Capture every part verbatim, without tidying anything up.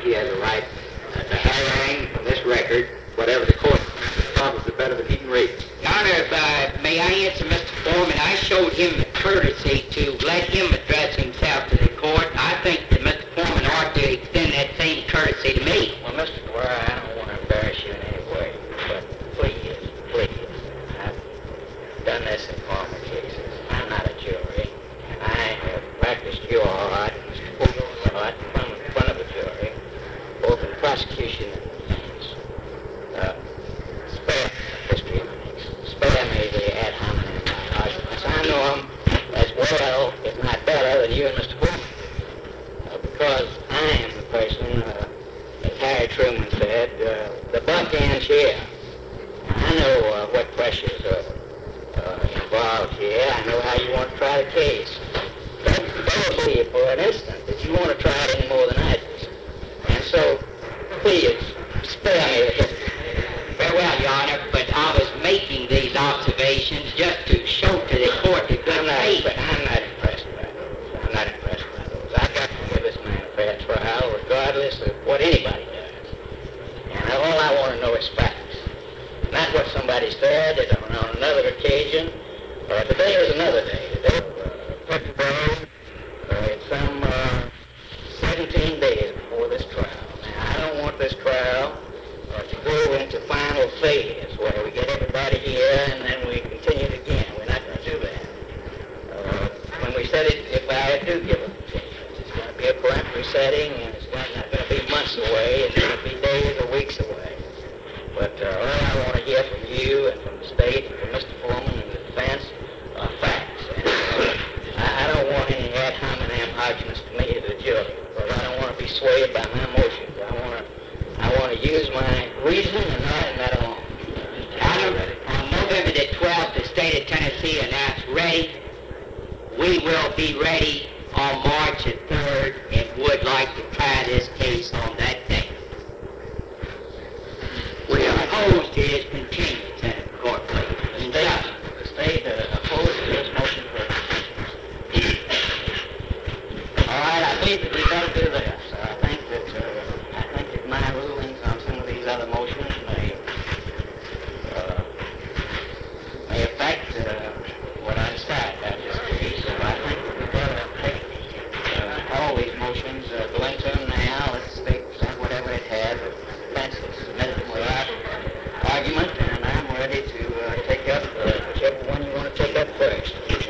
he has a right uh, to harangue from this record whatever the court promises it better than he can read. Your Honor, if, uh, may I answer Mister Foreman? I showed him the courtesy to let him address himself to the court. I think that Mister Foreman ought to extend that same courtesy to me. Well, Mister Dwyer, I don't want to embarrass you in any way, but please, please, I've done this in former cases. I'm not a jury, and I have practiced your art, Mister Foreman's art, in front of, in front of a jury, both in prosecution and defense. Uh, spare history of things. Spare me the ad hominem arguments. I know them as well, if not better, than you and Mister Foreman. Uh, because I am the person, uh, as Harry Truman said, uh, the buck ends here. I know uh, what pressures are uh, involved here. I know how you want to try the case. Don't, don't believe for an instant that you want to try it any more than I do. And so, please, spare me the history. Very well, Your Honor, but I was making these observations just to show to the court the good I'm not, faith. I'm not impressed by those. I'm not impressed by those. I've got to give this man a fair trial regardless of what anybody does. And all I want to know is facts. Not what somebody said on, on another occasion. Uh, today was another day. Today was uh, February. Uh, it's some uh, seventeen days before this trial. Now, I don't want this trial uh, to go into final phase where we get everybody here and then we continue it again. We're not going to do that. Uh, when we said it, if I do give a continuance, it's going to be a peremptory setting and it's not, not going to be months away. It's going to be days or weeks away. But uh, all I want to hear from you and from the state and from Mister Foreman and the defense are facts. And uh, I, I don't want any ad hominem arguments to me to the jury, because I don't want to be swayed by my emotions. I want to I want to use my reason and that and that alone. On November the twelfth, the state of Tennessee announced ready. We will be ready on March the third and would like to try this case on that day. We are opposed to his continuance in the court, please. The state, the state uh, opposed to this motion for continuance. All right, I believe that we better do this. Uh, I think that uh, I think that my rulings on some of these other motions may uh, may affect uh, what I decide about this case. So I think that we better take uh, all these motions, uh, go into them now. Let the state present whatever it has. Defense has submitted them without argument, and I'm ready to uh, take up uh, whichever one you want to take up first.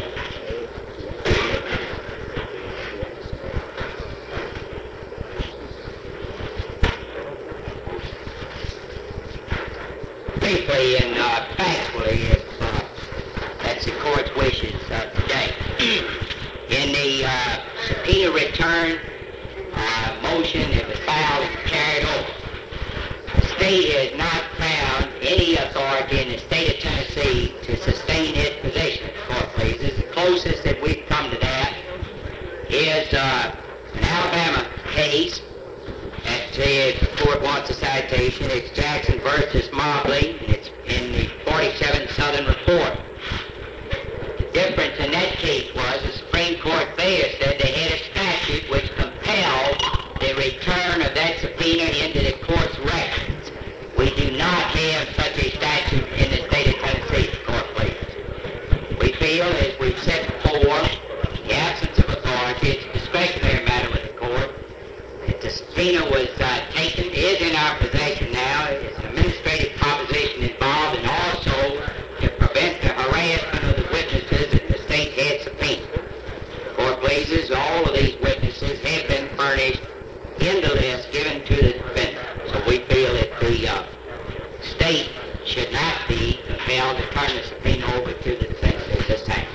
Briefly and uh, factually, if uh, that's the court's wishes uh, today. In the uh, subpoena return uh, motion, it was filed and carried over. The state has not found any authority in the state of Tennessee to sustain its position. The court pleases. The closest that we've come to that is uh, an Alabama case. That if the court wants a citation, it's Jackson versus Mobley, and it's in the forty-seventh Southern Report. The difference in that case was the Supreme Court there said they had a statute which compelled the return of that subpoena into the court's records. We do not have such a statute in the state of Tennessee, the court pleases. We feel, as we've said before, the absence of authority, it's a discretionary matter with the court. If the subpoena was uh, taken, is in our possession now. It's an administrative proposition involved, and also to prevent the harassment of the witnesses that the state had subpoenaed. The court pleases, all of these witnesses have been furnished in the list given to the defendant. So we feel that the uh, state should not be compelled to turn the subpoena over to the defense at this time.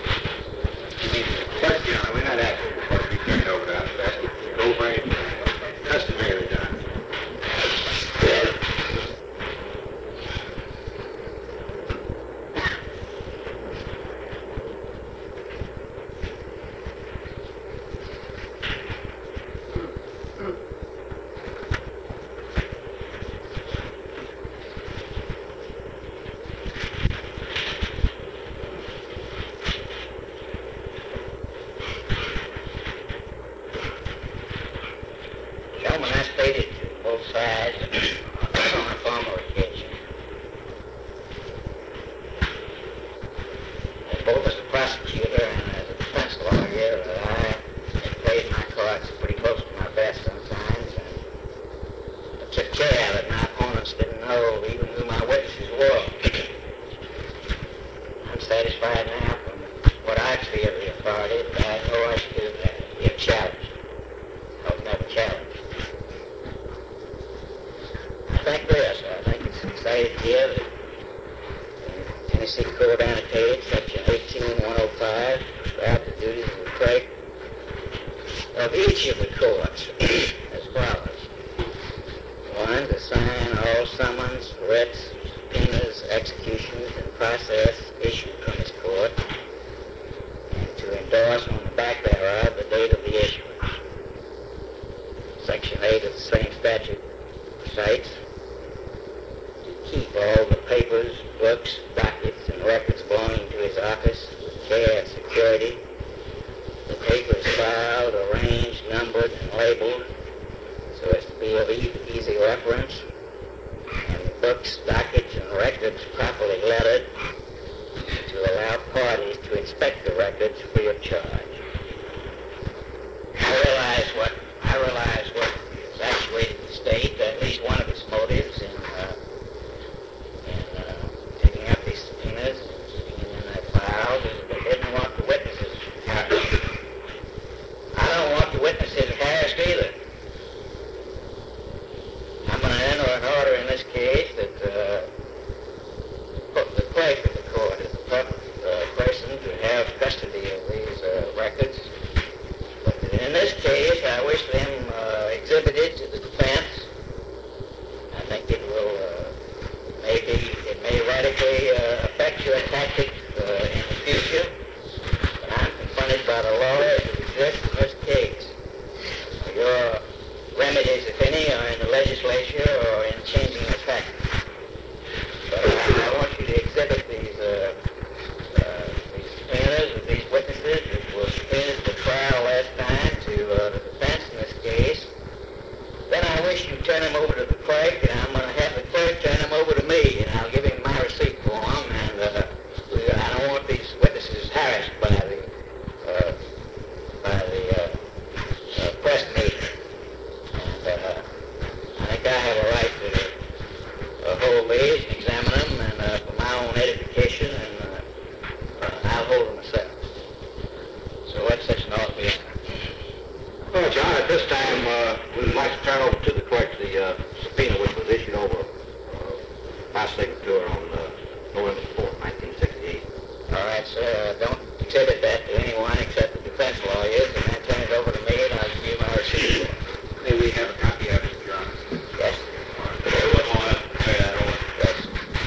First, Your Honor, we're not asking the court to be turned over to us. We're asking to go over anything customary done. Gentlemen, I stated satisfied on a former occasion. Both as a prosecutor and as a defense lawyer, uh, I played my cards pretty close to my vest sometimes, and I took care that my opponents didn't know even who my witnesses were. I'm satisfied now from what I feel the authority that I know I should do that if challenged. I was never challenged. I think this, I think it's excited here that Tennessee Code annotated, section eighteen one oh five, about the duties of the clerk of each of the courts as follows. One, to sign all summons, writs, subpoenas, executions, and process issued from this court, and to endorse on the back thereof the date of the issuance. Section eight of the same statute cites keep all the papers, books, dockets, and records belonging to his office with care and security. The papers filed, arranged, numbered, and labeled so as to be of e- easy reference, and the books, dockets, and records properly lettered to allow parties to inspect the records free of charge. I realize what I realize what has actuated the state, at least one of its motives in uh, taking up these subpoenas and sticking them in their files, is they didn't want the witnesses harassed. I don't want the witnesses harassed either. I'm going to enter an order in this case that uh, the clerk of the court is the proper uh, person to have custody of these uh, records. But in this case, I wish them uh, exhibited to the defense. I think it will uh, maybe it may radically uh, affect your tactics uh, in the future. But I'm confronted by the law as it exists in this case. Your remedies, if any, are in the legislature or in changing the tactics. But I, I want you to exhibit these uh, uh, these subpoenas of these witnesses, which were subpoenaed to trial last time to uh, the defense in this case. Then I wish you turn them over to the clerk, and I'm going to have the clerk turn them over to me, and I'll give him my receipt for them. And uh, we, I don't want these witnesses harassed by the uh, by the uh, uh, press meeting. And uh, I think I have a right to uh, hold these and examine them, and uh, for my own edification, and uh, uh, I'll hold them myself. So that's such an ought to be. Well, John, at this time, uh, we'd like to turn over to the clerk the uh, subpoena which was issued over uh, my signature on uh, November fourth, nineteen sixty-eight. All right, sir. Don't exhibit that to anyone except the defense lawyers, and then turn it over to me, and I'll give you my receipt. May we have a copy of it, John? Yes. Yes.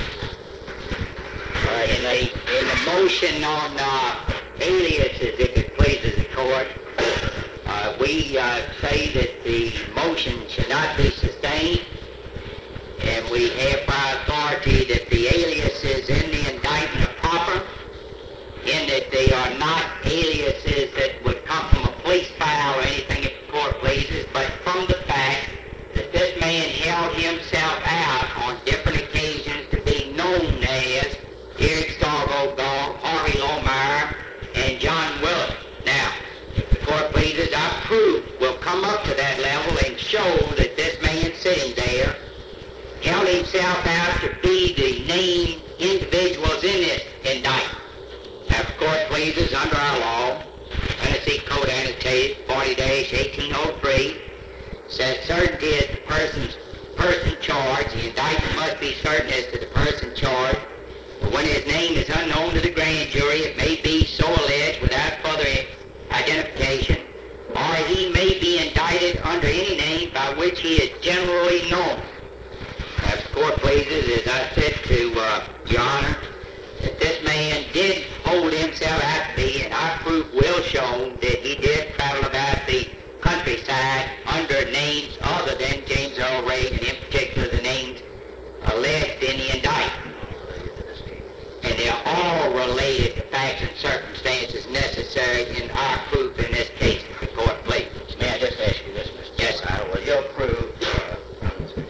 All right, in the, in the motion on uh, aliases, if it pleases the court, uh, we uh, say that the motion should not be sustained, and we have by authority that the aliases in the indictment are proper, in that they are not aliases that would come from a police file or anything if the court pleases, but from the fact that this man held himself out on different occasions to be known as Eric Stargogol, Harvey Lohmeyer, and John Willett. Now, if the court pleases, our proof will come up to that level and show that this man sitting there held himself out to be the named individuals in this indictment. Now, if the court pleases, under our law, Tennessee Code annotated forty dash eighteen oh three, says certainty is the person's person charged. The indictment must be certain as to the person charged. But when his name is unknown to the grand jury, it may be so alleged without further identification, or he may be indicted under any name by which he is generally known. As the court pleases, as I said to uh, Your Honor, that this man did hold himself out to be, and our proof will show that he did travel about the countryside under names other than James Earl Ray, and in particular the names alleged in the indictment. And they're all related to facts and circumstances necessary in our proof in this case, if the court pleases. May I just ask you this, Mister Yes, sir. Will you prove uh, from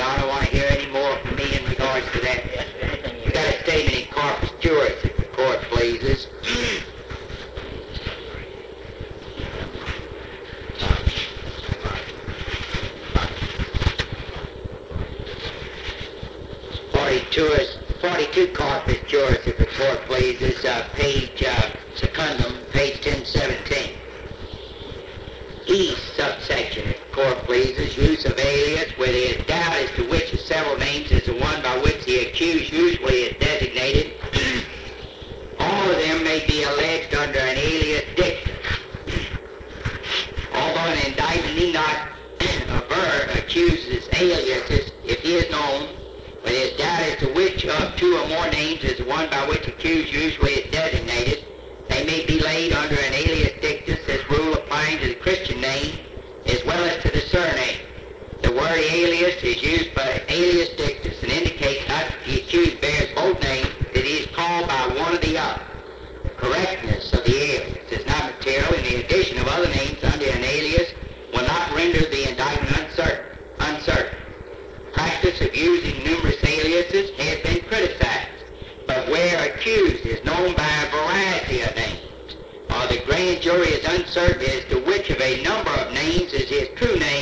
I don't want to hear any more from me in regards to that. Yes, sir. Anything you We got a statement in corpus juris, if the court pleases. Forty-two, is- forty-two corpus juris, if the court pleases, uh, page, uh, secundum, page ten seventeen. E subsection, if the court pleases, use of alias where there is doubt as to which of several names is the one by which the accused usually is designated. All of them may be alleged under an alias dictum. Although an indictment need not aver accuses aliases if he is known, but there is doubt as to which of two or more names is the one by which accused usually is designated, they may be laid under an alias dictus, this rule applying to the Christian name as well as to the surname. The word alias is used by alias dictus and indicates not that the accused bears both names, that he is called by one or the other. The correctness of the alias is not material, and the addition of other names under an alias will not render the indictment uncertain. uncertain. Practice of using numerous aliases has been criticized, but where accused is known by a variety of names, or the grand jury is uncertain as to which of a number of names is his true name,